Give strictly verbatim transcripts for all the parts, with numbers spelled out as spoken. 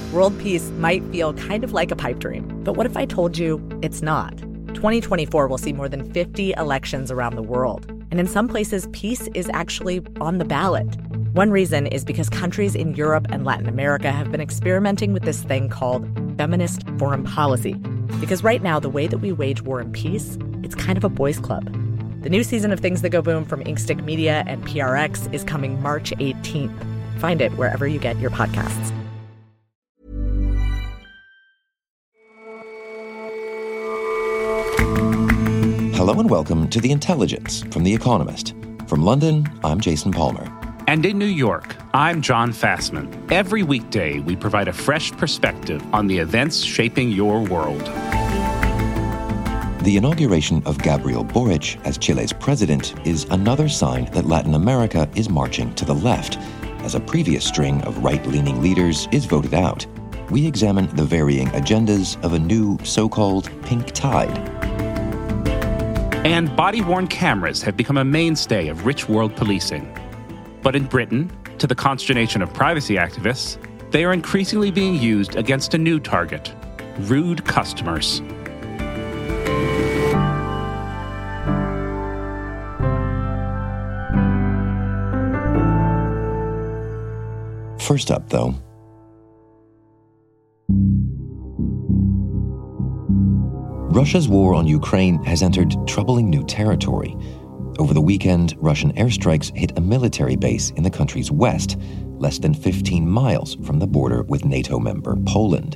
World peace might feel kind of like a pipe dream, but what if I told you it's not? twenty twenty-four will see more than fifty elections around the world, and in some places, peace is actually on the ballot. One reason is because countries in Europe and Latin America have been experimenting with this thing called feminist foreign policy. Because right now, the way that we wage war and peace, it's kind of a boys' club. The new season of Things That Go Boom from Inkstick Media and P R X is coming March eighteenth. Find it wherever you get your podcasts. Hello and welcome to The Intelligence from The Economist. From London, I'm Jason Palmer. And in New York, I'm John Fassman. Every weekday, we provide a fresh perspective on the events shaping your world. The inauguration of Gabriel Boric as Chile's president is another sign that Latin America is marching to the left, as a previous string of right-leaning leaders is voted out. We examine the varying agendas of a new so-called pink tide. And body-worn cameras have become a mainstay of rich world policing. But in Britain, to the consternation of privacy activists, they are increasingly being used against a new target: rude customers. First up, though, Russia's war on Ukraine has entered troubling new territory. Over the weekend, Russian airstrikes hit a military base in the country's west, less than fifteen miles from the border with NATO member Poland.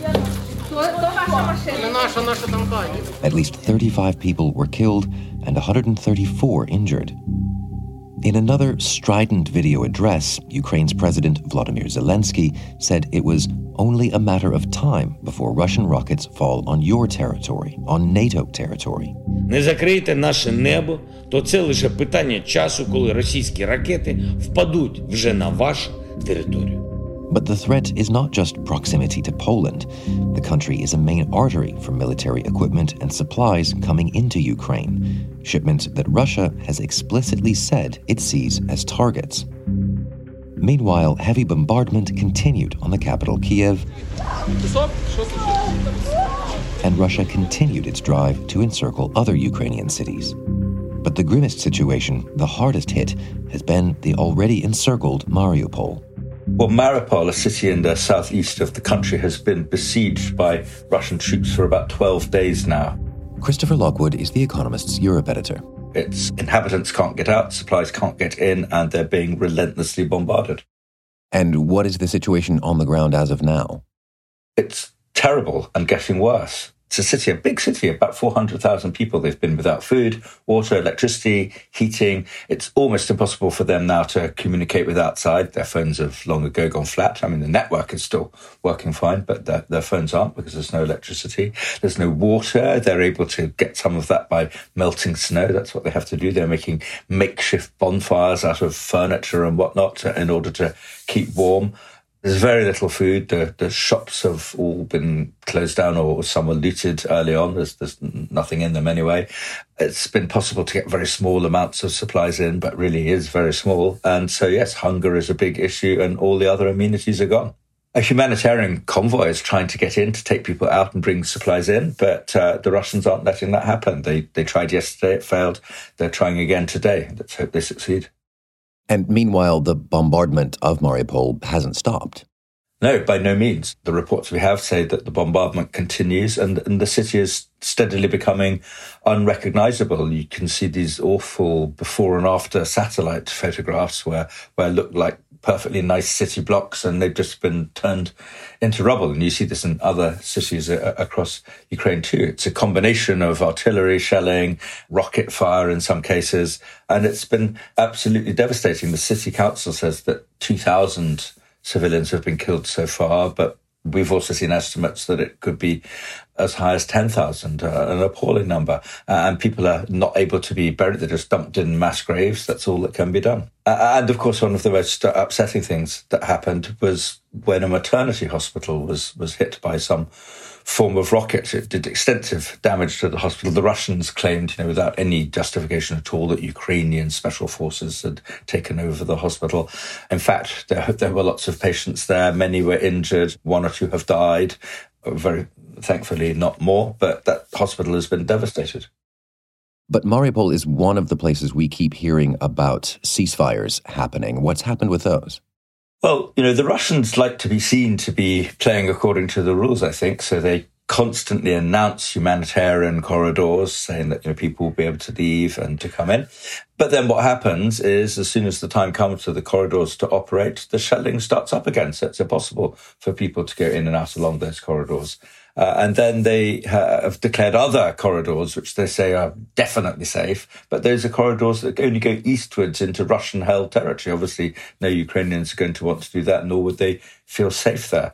At least thirty-five people were killed and one hundred thirty-four injured. In another strident video address, Ukraine's President Volodymyr Zelensky said it was only a matter of time before Russian rockets fall on your territory, on NATO territory. Не закрийте наше небо, то це лише питання часу, коли російські ракети впадуть вже на вашу територію. But the threat is not just proximity to Poland. The country is a main artery for military equipment and supplies coming into Ukraine, shipments that Russia has explicitly said it sees as targets. Meanwhile, heavy bombardment continued on the capital, Kiev, and Russia continued its drive to encircle other Ukrainian cities. But the grimmest situation, the hardest hit, has been the already encircled Mariupol. Well, Mariupol, a city in the southeast of the country, has been besieged by Russian troops for about twelve days now. Christopher Lockwood is The Economist's Europe editor. Its inhabitants can't get out, supplies can't get in, and they're being relentlessly bombarded. And what is the situation on the ground as of now? It's terrible and getting worse. It's a city, a big city, about four hundred thousand people. They've been without food, water, electricity, heating. It's almost impossible for them now to communicate with outside. Their phones have long ago gone flat. I mean, the network is still working fine, but their, their phones aren't because there's no electricity. There's no water. They're able to get some of that by melting snow. That's what they have to do. They're making makeshift bonfires out of furniture and whatnot in order to keep warm. There's very little food. The, the shops have all been closed down or some were looted early on. There's, there's nothing in them anyway. It's been possible to get very small amounts of supplies in, but really is very small. And so, yes, hunger is a big issue and all the other amenities are gone. A humanitarian convoy is trying to get in to take people out and bring supplies in, but uh, the Russians aren't letting that happen. They, they tried yesterday, it failed. They're trying again today. Let's hope they succeed. And meanwhile, the bombardment of Mariupol hasn't stopped. No, by no means. The reports we have say that the bombardment continues and, and the city is steadily becoming unrecognizable. You can see these awful before and after satellite photographs where, where it looked like perfectly nice city blocks and they've just been turned into rubble. And you see this in other cities a- across Ukraine too. It's a combination of artillery shelling, rocket fire in some cases, and it's been absolutely devastating. The city council says that two thousand civilians have been killed so far, but we've also seen estimates that it could be as high as ten thousand, uh, an appalling number. Uh, and people are not able to be buried. They're just dumped in mass graves. That's all that can be done. Uh, and, of course, one of the most upsetting things that happened was when a maternity hospital was, was hit by some form of rocket. It did extensive damage to the hospital. The Russians claimed, you know, without any justification at all, that Ukrainian special forces had taken over the hospital. In fact, there, there were lots of patients there. Many were injured. One or two have died. Very thankfully, not more. But that hospital has been devastated. But Mariupol is one of the places we keep hearing about ceasefires happening. What's happened with those? Well, you know, the Russians like to be seen to be playing according to the rules, I think. So they constantly announce humanitarian corridors, saying that, you know, people will be able to leave and to come in. But then what happens is, as soon as the time comes for the corridors to operate, the shelling starts up again. So it's impossible for people to go in and out along those corridors. Uh, and then they have declared other corridors, which they say are definitely safe. But those are corridors that only go eastwards into Russian-held territory. Obviously, no Ukrainians are going to want to do that, nor would they feel safe there.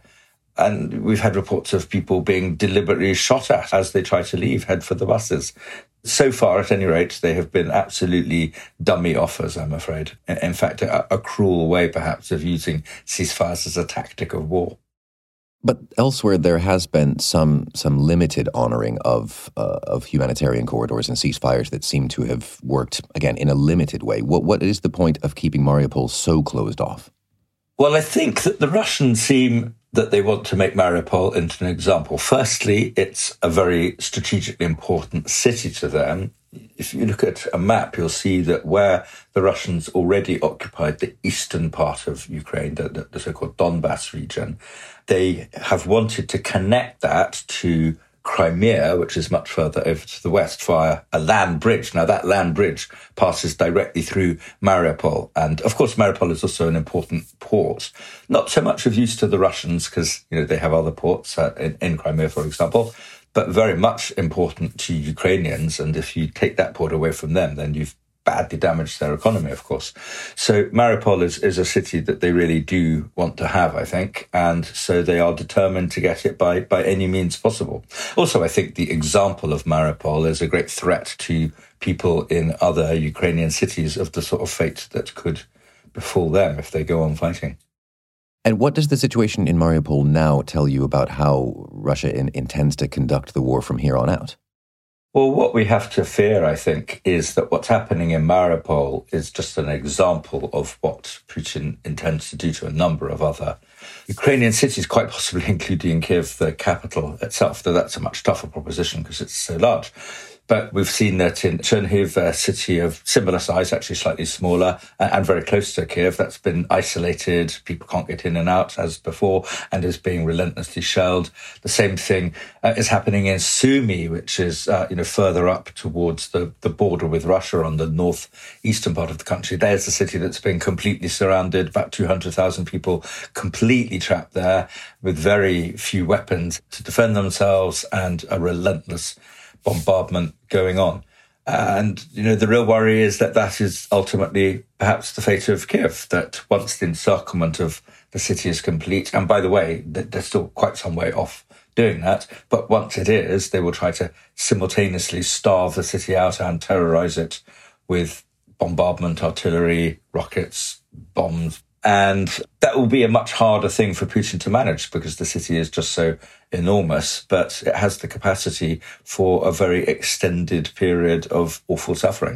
And we've had reports of people being deliberately shot at as they try to leave, head for the buses. So far, at any rate, they have been absolutely dummy offers, I'm afraid. In fact, a, a cruel way, perhaps, of using ceasefires as a tactic of war. But elsewhere, there has been some some limited honoring of uh, of humanitarian corridors and ceasefires that seem to have worked, again, in a limited way. What What is the point of keeping Mariupol so closed off? Well, I think that the Russians seem that they want to make Mariupol into an example. Firstly, it's a very strategically important city to them. If you look at a map, you'll see that where the Russians already occupied the eastern part of Ukraine, the, the so-called Donbass region, they have wanted to connect that to Crimea, which is much further over to the west, via a land bridge. Now, that land bridge passes directly through Mariupol. And, of course, Mariupol is also an important port. Not so much of use to the Russians because, you know, they have other ports uh, in, in Crimea, for example, but very much important to Ukrainians. And if you take that port away from them, then you've badly damaged their economy, of course. So Mariupol is, is a city that they really do want to have, I think. And so they are determined to get it by, by any means possible. Also, I think the example of Mariupol is a great threat to people in other Ukrainian cities of the sort of fate that could befall them if they go on fighting. And what does the situation in Mariupol now tell you about how Russia in, intends to conduct the war from here on out? Well, what we have to fear, I think, is that what's happening in Mariupol is just an example of what Putin intends to do to a number of other Ukrainian cities, quite possibly including Kyiv, the capital itself, though that's a much tougher proposition because it's so large. But we've seen that in Chernihiv, a city of similar size, actually slightly smaller, and very close to Kyiv, that's been isolated. People can't get in and out as before and is being relentlessly shelled. The same thing uh, is happening in Sumy, which is uh, you know further up towards the, the border with Russia on the northeastern part of the country. There's a city that's been completely surrounded, about two hundred thousand people completely trapped there with very few weapons to defend themselves and a relentless bombardment going on. And, you know, the real worry is that that is ultimately perhaps the fate of Kyiv, that once the encirclement of the city is complete, and by the way, they're still quite some way off doing that, but once it is, they will try to simultaneously starve the city out and terrorize it with bombardment, artillery, rockets, bombs. And that will be a much harder thing for Putin to manage because the city is just so enormous, but it has the capacity for a very extended period of awful suffering.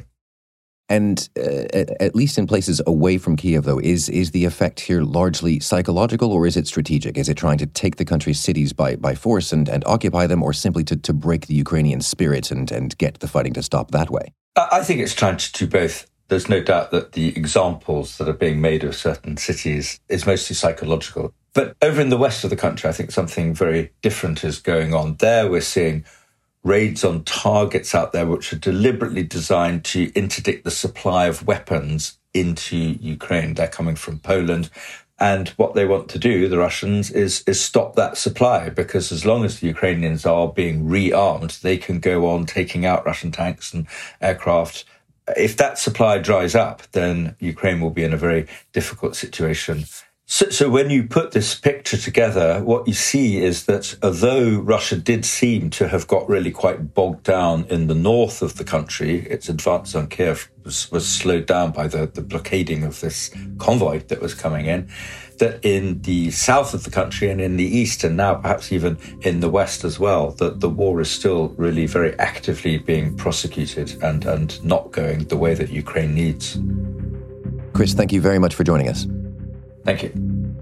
And uh, at least in places away from Kyiv, though, is is the effect here largely psychological or is it strategic? Is it trying to take the country's cities by, by force and, and occupy them, or simply to, to break the Ukrainian spirit and, and get the fighting to stop that way? I think it's trying to do both. There's no doubt that the examples that are being made of certain cities is mostly psychological. But over in the west of the country, I think something very different is going on. There we're seeing raids on targets out there which are deliberately designed to interdict the supply of weapons into Ukraine. They're coming from Poland. And what they want to do, the Russians, is, is stop that supply, because as long as the Ukrainians are being rearmed, they can go on taking out Russian tanks and aircraft. If that supply dries up, then Ukraine will be in a very difficult situation So, so when you put this picture together, what you see is that although Russia did seem to have got really quite bogged down in the north of the country, its advance on Kiev was, was slowed down by the, the blockading of this convoy that was coming in, that in the south of the country and in the east, and now perhaps even in the west as well, that the war is still really very actively being prosecuted and, and not going the way that Ukraine needs. Chris, thank you very much for joining us. Thank you.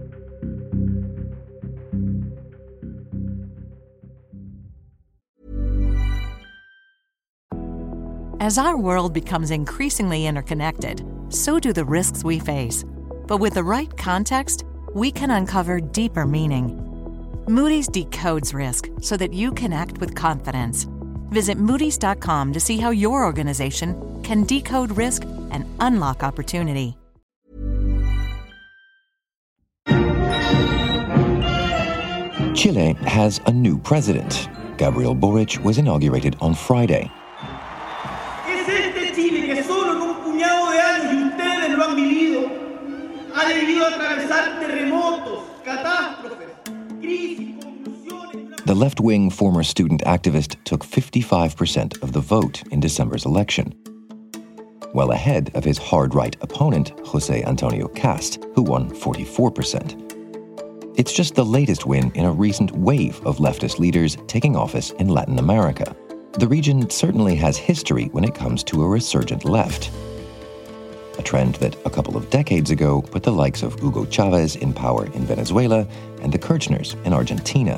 As our world becomes increasingly interconnected, so do the risks we face. But with the right context, we can uncover deeper meaning. Moody's decodes risk so that you can act with confidence. Visit Moody's dot com to see how your organization can decode risk and unlock opportunity. Chile has a new president. Gabriel Boric was inaugurated on Friday. Es este Chile que solo en un puñado de años, y ustedes lo han vivido, ha debido atravesar terremotos, catástrofes, crisis, convulsiones. The left-wing former student activist took fifty-five percent of the vote in December's election, well ahead of his hard-right opponent, José Antonio Kast, who won forty-four percent. It's just the latest win in a recent wave of leftist leaders taking office in Latin America. The region certainly has history when it comes to a resurgent left, a trend that a couple of decades ago put the likes of Hugo Chavez in power in Venezuela and the Kirchners in Argentina.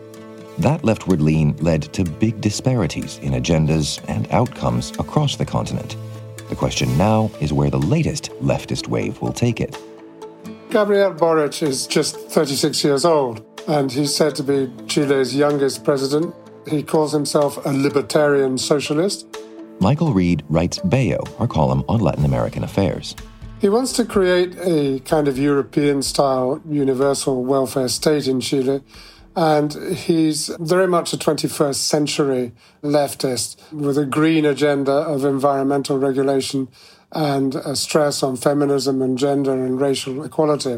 That leftward lean led to big disparities in agendas and outcomes across the continent. The question now is where the latest leftist wave will take it. Gabriel Boric is just thirty-six years old, and he's said to be Chile's youngest president. He calls himself a libertarian socialist. Michael Reed writes Bayo, our column on Latin American affairs. He wants to create a kind of European-style universal welfare state in Chile, and he's very much a twenty-first century leftist with a green agenda of environmental regulation and a stress on feminism and gender and racial equality.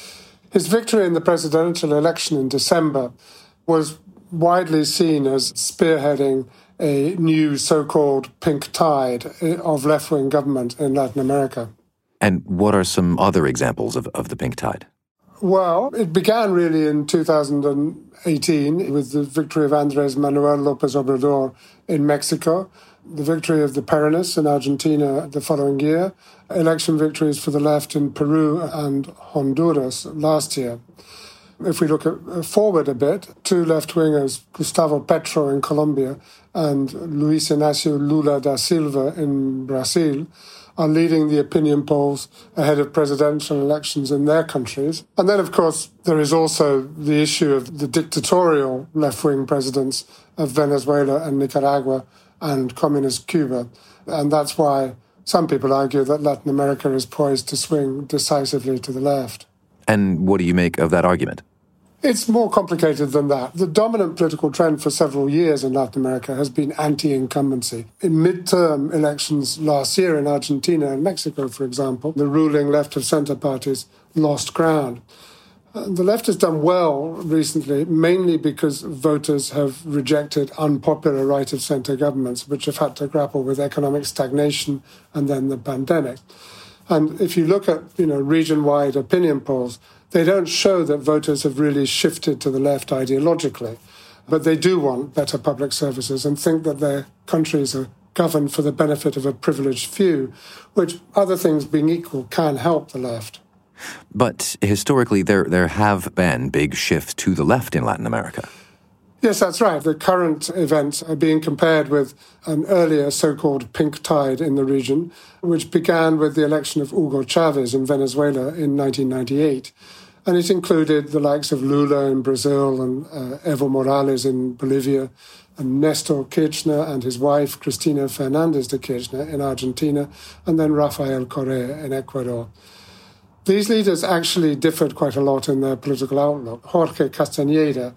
His victory in the presidential election in December was widely seen as spearheading a new so-called pink tide of left-wing government in Latin America. And what are some other examples of, of the pink tide? Well, it began really in two thousand eighteen with the victory of Andrés Manuel López Obrador in Mexico, the victory of the Peronists in Argentina the following year, election victories for the left in Peru and Honduras last year. If we look at, forward a bit, two left-wingers, Gustavo Petro in Colombia and Luis Inácio Lula da Silva in Brazil, are leading the opinion polls ahead of presidential elections in their countries. And then, of course, there is also the issue of the dictatorial left-wing presidents of Venezuela and Nicaragua and communist Cuba. And that's why some people argue that Latin America is poised to swing decisively to the left. And what do you make of that argument? It's more complicated than that. The dominant political trend for several years in Latin America has been anti-incumbency. In midterm elections last year in Argentina and Mexico, for example, the ruling left-of-centre parties lost ground. The left has done well recently, mainly because voters have rejected unpopular right-of-centre governments, which have had to grapple with economic stagnation and then the pandemic. And if you look at, you know, region-wide opinion polls, they don't show that voters have really shifted to the left ideologically, but they do want better public services and think that their countries are governed for the benefit of a privileged few, which, other things being equal, can help the left. But historically, there there have been big shifts to the left in Latin America. Yes, that's right. The current events are being compared with an earlier so-called pink tide in the region, which began with the election of Hugo Chavez in Venezuela in nineteen ninety-eight. And it included the likes of Lula in Brazil and uh, Evo Morales in Bolivia, and Nestor Kirchner and his wife, Cristina Fernández de Kirchner, in Argentina, and then Rafael Correa in Ecuador. These leaders actually differed quite a lot in their political outlook. Jorge Castañeda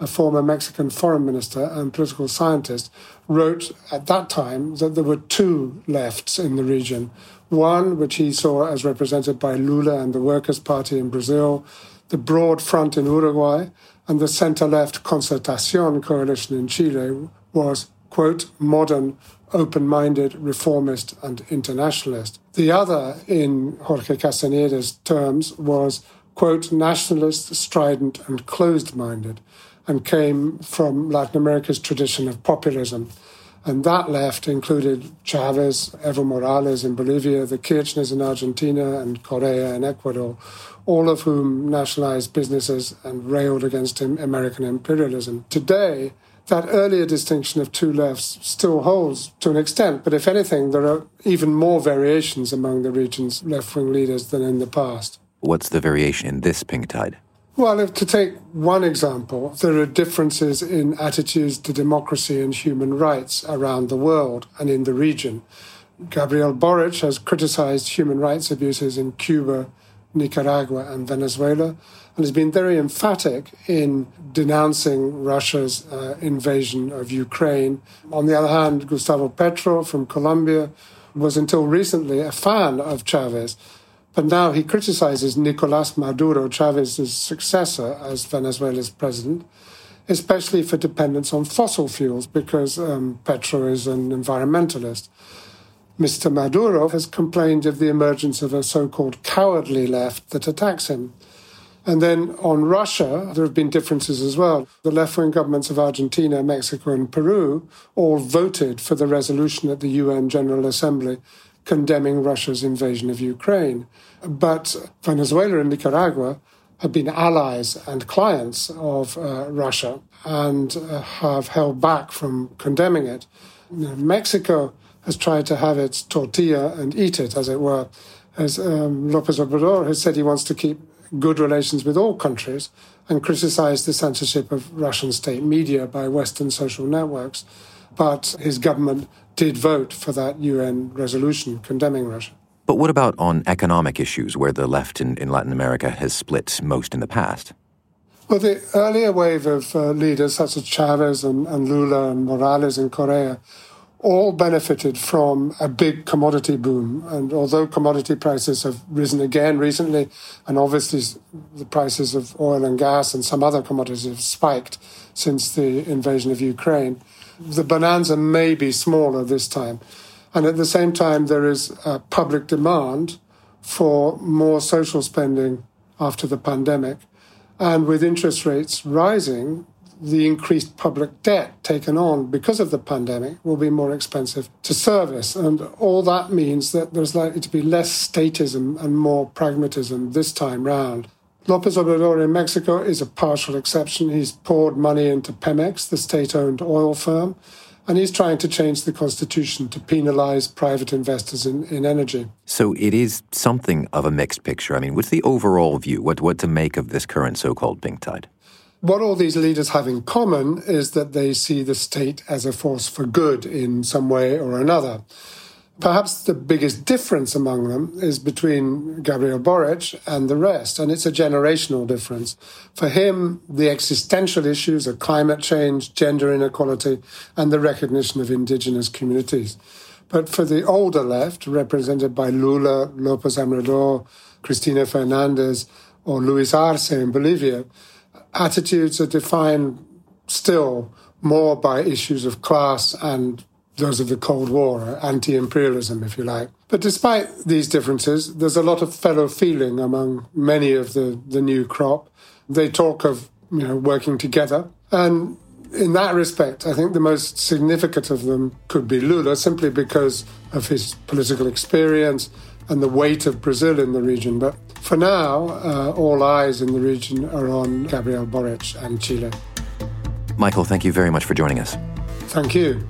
a former Mexican foreign minister and political scientist, wrote at that time that there were two lefts in the region. One, which he saw as represented by Lula and the Workers' Party in Brazil, the Broad Front in Uruguay, and the center-left Concertación coalition in Chile was, quote, modern, open-minded, reformist and internationalist. The other, in Jorge Castañeda's terms, was, quote, nationalist, strident and closed-minded, and came from Latin America's tradition of populism. And that left included Chavez, Evo Morales in Bolivia, the Kirchners in Argentina and Correa in Ecuador, all of whom nationalized businesses and railed against American imperialism. Today, that earlier distinction of two lefts still holds to an extent, but if anything, there are even more variations among the region's left-wing leaders than in the past. What's the variation in this pink tide? Well, if to take one example, there are differences in attitudes to democracy and human rights around the world and in the region. Gabriel Boric has criticized human rights abuses in Cuba, Nicaragua and Venezuela, and has been very emphatic in denouncing Russia's uh, invasion of Ukraine. On the other hand, Gustavo Petro from Colombia was until recently a fan of Chavez, but now he criticizes Nicolás Maduro, Chávez's successor as Venezuela's president, especially for dependence on fossil fuels, because um, Petro is an environmentalist. Mister Maduro has complained of the emergence of a so-called cowardly left that attacks him. And then on Russia, there have been differences as well. The left-wing governments of Argentina, Mexico and Peru all voted for the resolution at the U N General Assembly condemning Russia's invasion of Ukraine. But Venezuela and Nicaragua have been allies and clients of uh, Russia and uh, have held back from condemning it. You know, Mexico has tried to have its tortilla and eat it, as it were. As um, López Obrador has said he wants to keep good relations with all countries and criticized the censorship of Russian state media by Western social networks. But his government did vote for that U N resolution condemning Russia. But what about on economic issues where the left in, in Latin America has split most in the past? Well, the earlier wave of uh, leaders such as Chavez and, and Lula and Morales and Correa all benefited from a big commodity boom. And although commodity prices have risen again recently, and obviously the prices of oil and gas and some other commodities have spiked since the invasion of Ukraine, the bonanza may be smaller this time. And at the same time, there is a public demand for more social spending after the pandemic. And with interest rates rising, the increased public debt taken on because of the pandemic will be more expensive to service. And all that means that there's likely to be less statism and more pragmatism this time round. López Obrador in Mexico is a partial exception. He's poured money into Pemex, the state-owned oil firm, and he's trying to change the constitution to penalize private investors in, in energy. So it is something of a mixed picture. I mean, what's the overall view? What, what to make of this current so-called pink tide? What all these leaders have in common is that they see the state as a force for good in some way or another. Perhaps the biggest difference among them is between Gabriel Boric and the rest, and it's a generational difference. For him, the existential issues are climate change, gender inequality, and the recognition of indigenous communities. But for the older left, represented by Lula, López Obrador, Cristina Fernández, or Luis Arce in Bolivia, attitudes are defined still more by issues of class and those of the Cold War, anti-imperialism, if you like. But despite these differences, there's a lot of fellow feeling among many of the, the new crop. They talk of, you know, working together. And in that respect, I think the most significant of them could be Lula, simply because of his political experience and the weight of Brazil in the region. But for now, uh, all eyes in the region are on Gabriel Boric and Chile. Michael, thank you very much for joining us. Thank you.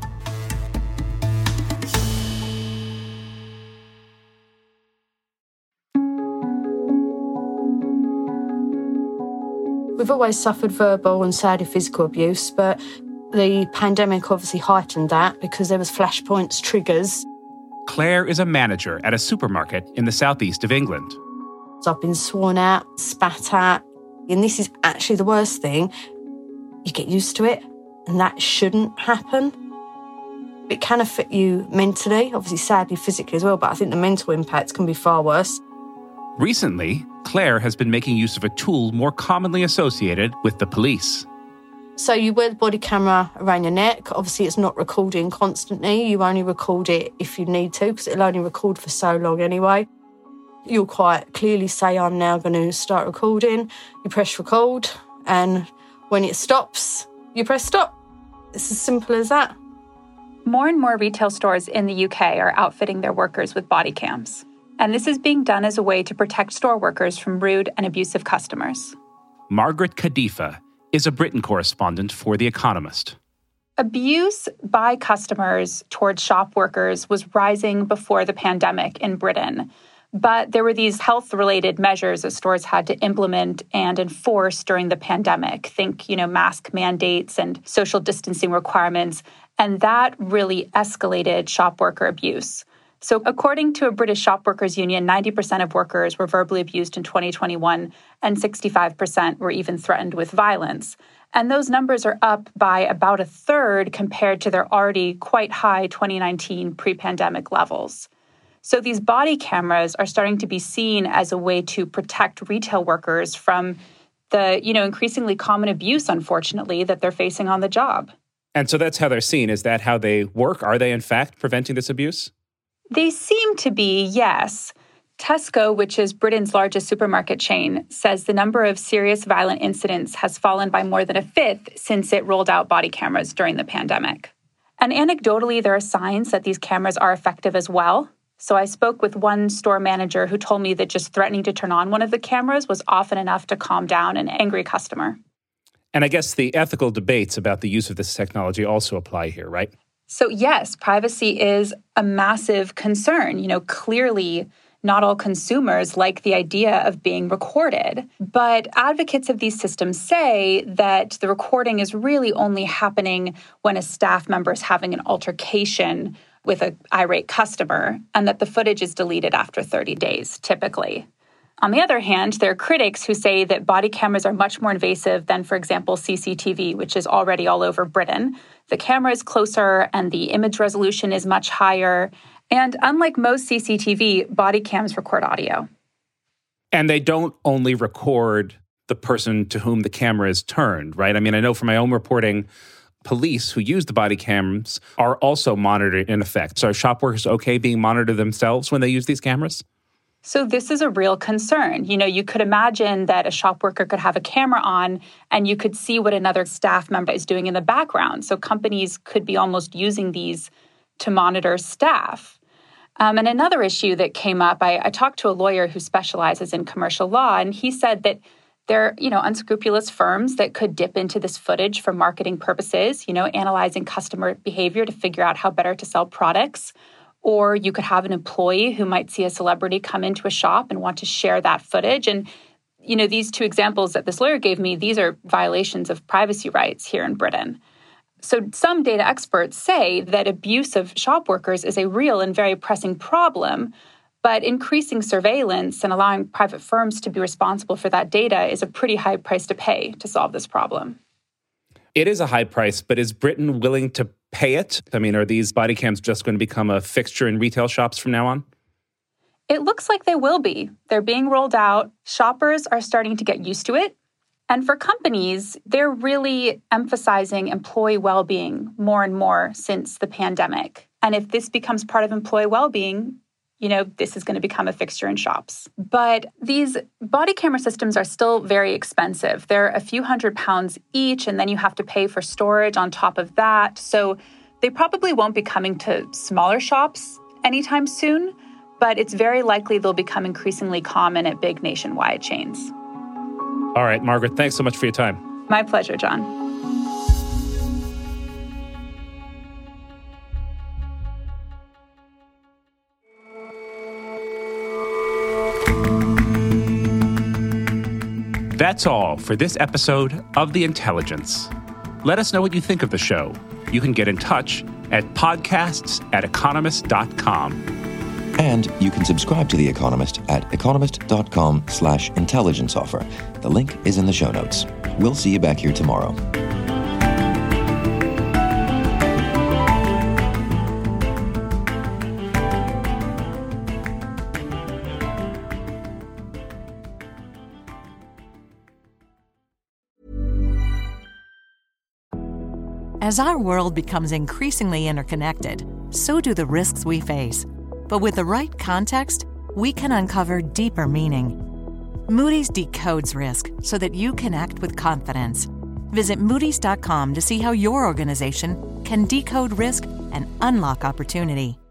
We've always suffered verbal and sadly physical abuse, but the pandemic obviously heightened that because there was flashpoints, triggers. Claire is a manager at a supermarket in the southeast of England. So I've been sworn at, spat at, and this is actually the worst thing. you get used to it, and that shouldn't happen. It can affect you mentally, obviously sadly physically as well, but I think the mental impact can be far worse. Recently, Claire has been making use of a tool more commonly associated with the police. So you wear the body camera around your neck. Obviously, it's not recording constantly. You only record it if you need to, because it'll only record for so long anyway. You'll quite clearly say, I'm now going to start recording. You press record, and when it stops, you press stop. It's as simple as that. More and more retail stores in the U K are outfitting their workers with body cams. And this is being done as a way to protect store workers from rude and abusive customers. Margaret Khadifa is a Britain correspondent for The Economist. Abuse by customers towards shop workers was rising before the pandemic in Britain. But there were these health-related measures that stores had to implement and enforce during the pandemic. Think, you know, mask mandates and social distancing requirements. And that really escalated shop worker abuse. So according to a British shop workers union, ninety percent of workers were verbally abused in twenty twenty-one, and sixty-five percent were even threatened with violence. And those numbers are up by about a third compared to their already quite high twenty nineteen pre-pandemic levels. So these body cameras are starting to be seen as a way to protect retail workers from the, you know, increasingly common abuse, unfortunately, that they're facing on the job. And so that's how they're seen. Is that how they work? Are they, in fact, preventing this abuse? They seem to be, yes. Tesco, which is Britain's largest supermarket chain, says the number of serious violent incidents has fallen by more than a fifth since it rolled out body cameras during the pandemic. And anecdotally, there are signs that these cameras are effective as well. So I spoke with one store manager who told me that just threatening to turn on one of the cameras was often enough to calm down an angry customer. And I guess the ethical debates about the use of this technology also apply here, right? So yes, privacy is a massive concern. You know, clearly not all consumers like the idea of being recorded. But advocates of these systems say that the recording is really only happening when a staff member is having an altercation with an irate customer, and that the footage is deleted after thirty days, typically. On the other hand, there are critics who say that body cameras are much more invasive than, for example, C C T V, which is already all over Britain. The camera is closer and the image resolution is much higher. And unlike most C C T V, body cams record audio. And they don't only record the person to whom the camera is turned, right? I mean, I know from my own reporting, police who use the body cams are also monitored in effect. So are shop workers okay being monitored themselves when they use these cameras? So this is a real concern. You know, you could imagine that a shop worker could have a camera on and you could see what another staff member is doing in the background. So companies could be almost using these to monitor staff. Um, and another issue that came up, I, I talked to a lawyer who specializes in commercial law, and he said that there are, you know, unscrupulous firms that could dip into this footage for marketing purposes, you know, analyzing customer behavior to figure out how better to sell products. Or you could have an employee who might see a celebrity come into a shop and want to share that footage. And, you know, these two examples that this lawyer gave me, these are violations of privacy rights here in Britain. So some data experts say that abuse of shop workers is a real and very pressing problem, but increasing surveillance and allowing private firms to be responsible for that data is a pretty high price to pay to solve this problem. It is a high price, but is Britain willing to pay it? I mean, are these body cams just going to become a fixture in retail shops from now on? It looks like they will be. They're being rolled out. Shoppers are starting to get used to it. And for companies, they're really emphasizing employee well-being more and more since the pandemic. And if this becomes part of employee well-being, you know, this is going to become a fixture in shops. But these body camera systems are still very expensive. They're a few hundred pounds each, and then you have to pay for storage on top of that. So they probably won't be coming to smaller shops anytime soon, but it's very likely they'll become increasingly common at big nationwide chains. All right, Margaret, thanks so much for your time. My pleasure, John. That's all for this episode of The Intelligence. Let us know what you think of the show. You can get in touch at podcasts at economist dot com. And you can subscribe to The Economist at economist.com slash intelligence offer. The link is in the show notes. We'll see you back here tomorrow. As our world becomes increasingly interconnected, so do the risks we face. But with the right context, we can uncover deeper meaning. Moody's decodes risk so that you can act with confidence. Visit Moody's dot com to see how your organization can decode risk and unlock opportunity.